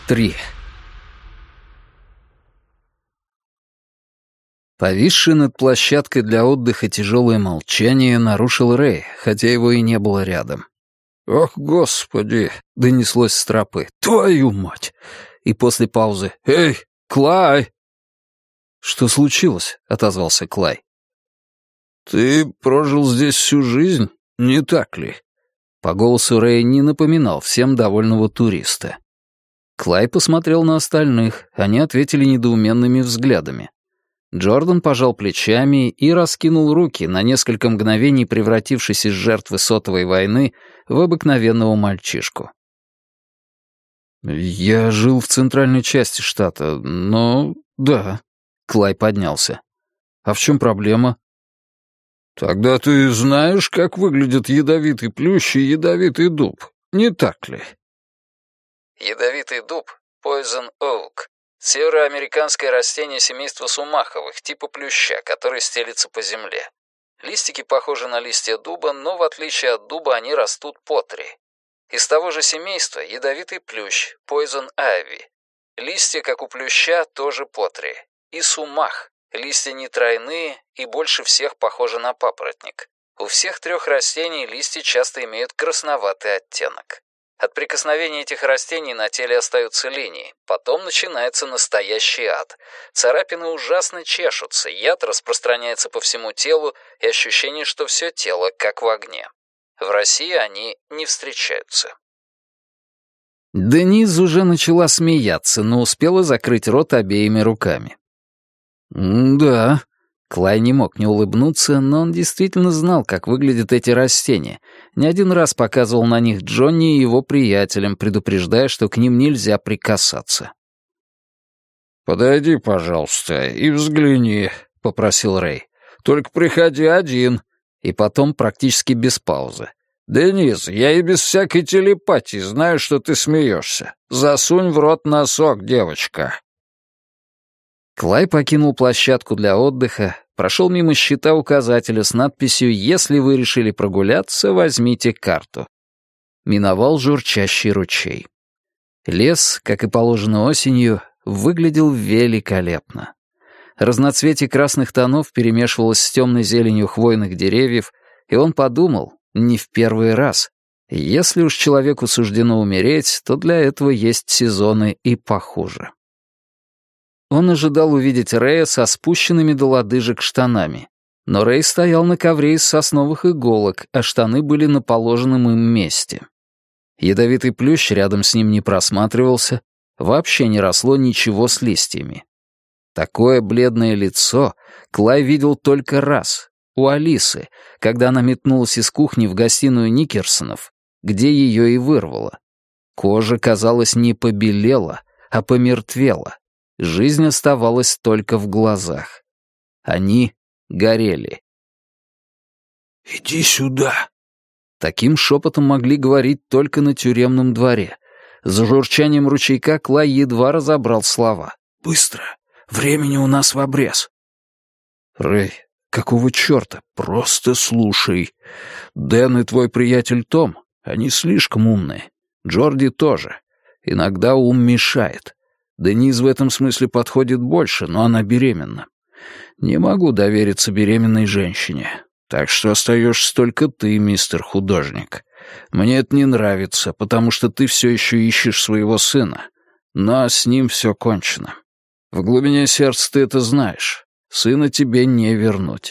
3. Повисшее над площадкой для отдыха тяжелое молчание нарушил Рэй, хотя его и не было рядом. «Ох, Господи!» — донеслось с тропы. «Твою мать!» И после паузы «Эй, Клай!» «Что случилось?» — отозвался Клай. «Ты прожил здесь всю жизнь, не так ли?» По голосу Рэя не напоминал всем довольного туриста. Клай посмотрел на остальных, они ответили недоуменными взглядами. Джордан пожал плечами и раскинул руки, на несколько мгновений превратившись из жертвы сотовой войны в обыкновенного мальчишку. «Я жил в центральной части штата, но... да...» Клай поднялся. «А в чем проблема?» «Тогда ты знаешь, как выглядят ядовитый плющ и ядовитый дуб, не так ли?» Ядовитый дуб — Poison Oak. Североамериканское растение семейства сумаховых, типа плюща, который стелится по земле. Листики похожи на листья дуба, но в отличие от дуба они растут по 3. Из того же семейства ядовитый плющ, Poison Ivy. Листья, как у плюща, тоже по 3. И сумах. Листья не тройные и больше всех похожи на папоротник. У всех 3 растений листья часто имеют красноватый оттенок. От прикосновения этих растений на теле остаются линии. Потом начинается настоящий ад. Царапины ужасно чешутся, яд распространяется по всему телу, и ощущение, что все тело как в огне. В России они не встречаются. Дениз уже начала смеяться, но успела закрыть рот обеими руками. «Да». Клай не мог не улыбнуться, но он действительно знал, как выглядят эти растения. Не один раз показывал на них Джонни и его приятелям, предупреждая, что к ним нельзя прикасаться. «Подойди, пожалуйста, и взгляни», — попросил Рэй. «Только приходи один». И потом практически без паузы. «Дениз, я и без всякой телепатии знаю, что ты смеешься. Засунь в рот носок, девочка». Клай покинул площадку для отдыха, прошел мимо щита указателя с надписью «Если вы решили прогуляться, возьмите карту». Миновал журчащий ручей. Лес, как и положено осенью, выглядел великолепно. Разноцветие красных тонов перемешивалось с темной зеленью хвойных деревьев, и он подумал, не в первый раз, если уж человеку суждено умереть, то для этого есть сезоны и похуже. Он ожидал увидеть Рэя со спущенными до лодыжек штанами. Но Рэй стоял на ковре из сосновых иголок, а штаны были на положенном им месте. Ядовитый плющ рядом с ним не просматривался, вообще не росло ничего с листьями. Такое бледное лицо Клай видел только раз, у Алисы, когда она метнулась из кухни в гостиную Никерсонов, где ее и вырвало. Кожа, казалось, не побелела, а помертвела. Жизнь оставалась только в глазах. Они горели. «Иди сюда!» Таким шепотом могли говорить только на тюремном дворе. За журчанием ручейка Клай едва разобрал слова. «Быстро! Времени у нас в обрез!» «Рэй, какого черта? Просто слушай. Дэн и твой приятель Том, они слишком умные. Джорди тоже. Иногда ум мешает. Дениз в этом смысле подходит больше, но она беременна. Не могу довериться беременной женщине. Так что остаешься только ты, мистер художник. Мне это не нравится, потому что ты все еще ищешь своего сына. Но с ним все кончено. В глубине сердца ты это знаешь. Сына тебе не вернуть».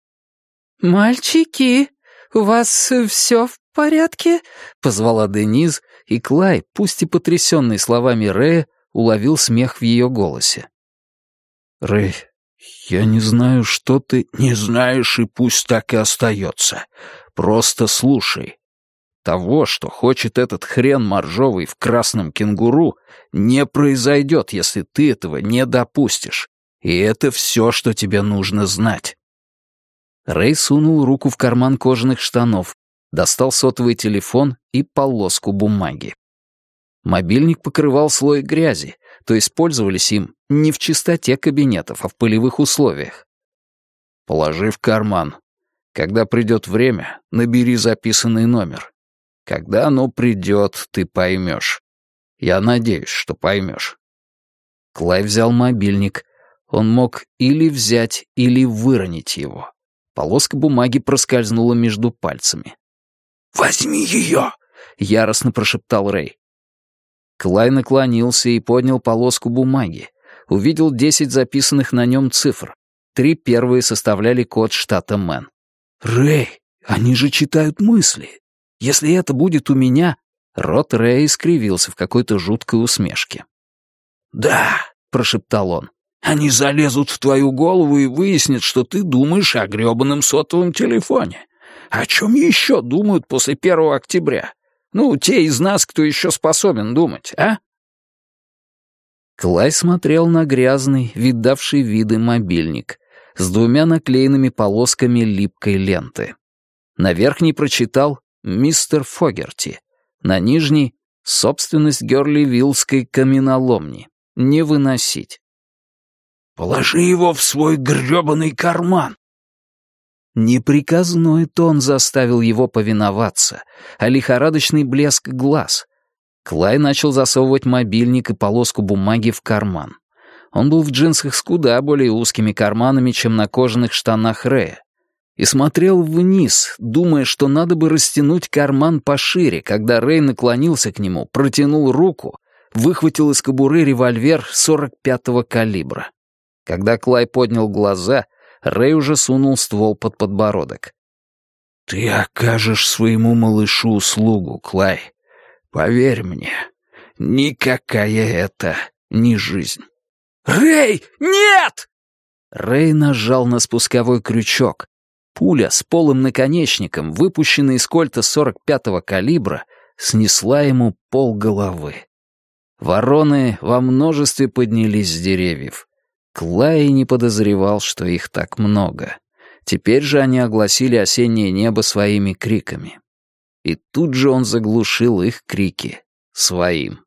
«Мальчики, у вас все в порядке?» — позвала Дениз, и Клай, пусть и потрясенный словами Рэя, уловил смех в ее голосе. «Рэй, я не знаю, что ты...» «Не знаешь, и пусть так и остается. Просто слушай. Того, что хочет этот хрен моржовый в красном кенгуру, не произойдет, если ты этого не допустишь. И это все, что тебе нужно знать». Рэй сунул руку в карман кожаных штанов, достал сотовый телефон и полоску бумаги. Мобильник покрывал слой грязи, то есть пользовались им не в чистоте кабинетов, а в пылевых условиях. «Положи в карман. Когда придет время, набери записанный номер. Когда оно придет, ты поймешь. Я надеюсь, что поймешь». Клай взял мобильник. Он мог или взять, или выронить его. Полоска бумаги проскользнула между пальцами. «Возьми ее!» — яростно прошептал Рэй. Клай наклонился и поднял полоску бумаги. Увидел 10 записанных на нем цифр. 3 первые составляли код штата Мэн. «Рэй, они же читают мысли. Если это будет у меня...» Рот Рэя искривился в какой-то жуткой усмешке. «Да», — прошептал он, — «они залезут в твою голову и выяснят, что ты думаешь о грёбаном сотовом телефоне. О чем еще думают после 1 октября? Ну, те из нас, кто еще способен думать, а?» Клай смотрел на грязный, видавший виды мобильник с 2 наклеенными полосками липкой ленты. На верхней прочитал «Мистер Фогерти», на нижней — «Собственность Гёрли-Виллской каменоломни. Не выносить». «Положи его в свой грёбаный карман!» Неприказной тон заставил его повиноваться, а лихорадочный блеск глаз. Клай начал засовывать мобильник и полоску бумаги в карман. Он был в джинсах с куда более узкими карманами, чем на кожаных штанах Рэя. И смотрел вниз, думая, что надо бы растянуть карман пошире, когда Рэй наклонился к нему, протянул руку, выхватил из кобуры револьвер 45-го калибра. Когда Клай поднял глаза, Рэй уже сунул ствол под подбородок. «Ты окажешь своему малышу услугу, Клай. Поверь мне, никакая это не жизнь». «Рэй, нет!» Рэй нажал на спусковой крючок. Пуля с полым наконечником, выпущенная из кольта 45-го калибра, снесла ему полголовы. Вороны во множестве поднялись с деревьев. Клай не подозревал, что их так много. Теперь же они огласили осеннее небо своими криками. И тут же он заглушил их крики своим.